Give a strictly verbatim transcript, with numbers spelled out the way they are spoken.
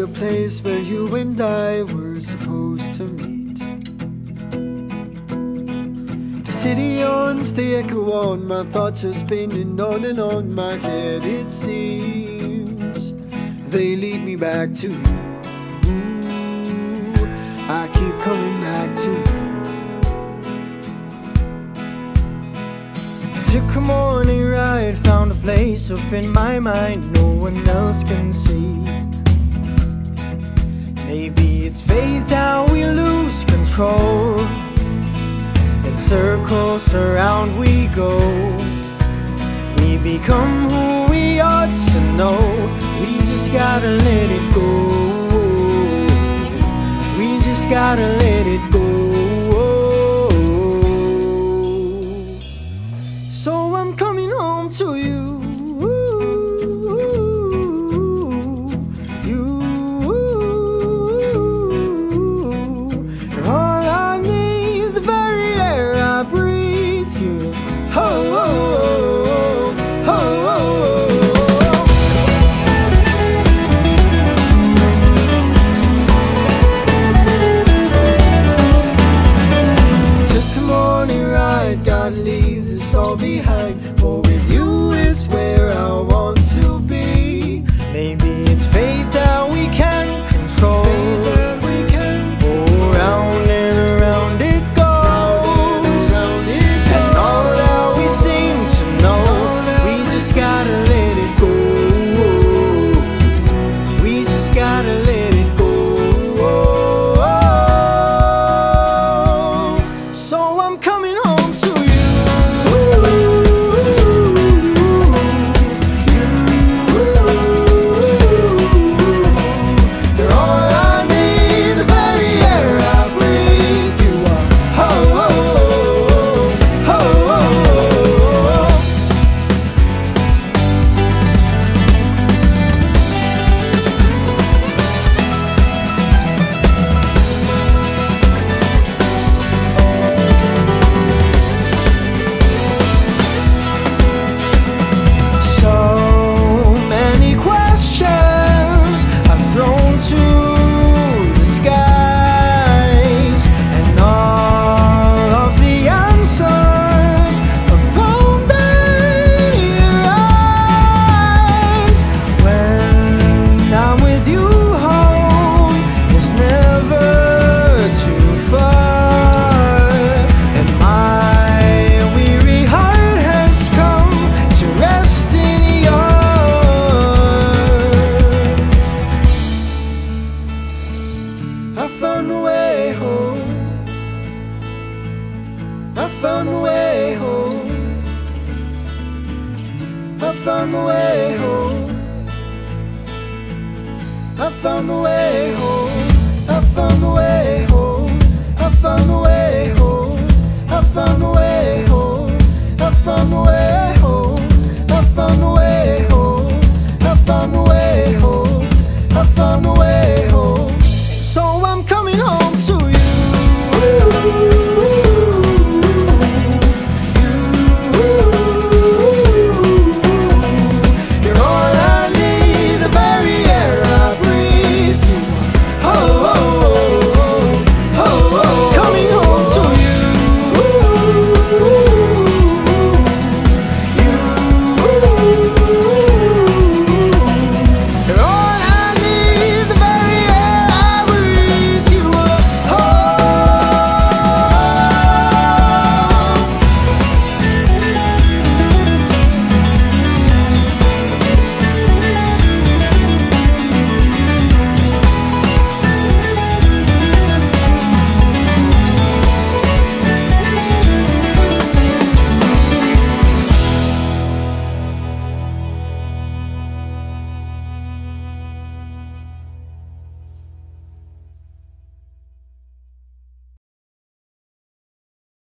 the place where you and I were supposed to meet. The city yawns, the echo on, my thoughts are spinning on and on my head. It seems they lead me back to you. I keep coming back to you. Took a morning ride, found a place up in my mind no one else can see. Maybe it's fate that we lose control. In circles around we go. We become who we ought to know. We just gotta let it go. We just gotta let it go. So I'm coming home to you. You, you're all I need, the very air I breathe. You, oh, oh, oh, oh, oh. Took the morning ride, gotta leave this all behind, for with you is where I want to be. Maybe it's fate that we can't control. Oh, round and around it goes, and all that we seem to know, we just gotta let it go. We just gotta let it go. So I'm coming home to you. I found a way home. I found a way home. I found a way home. I found a way home. I found a way home. I found a way home. I found a way home.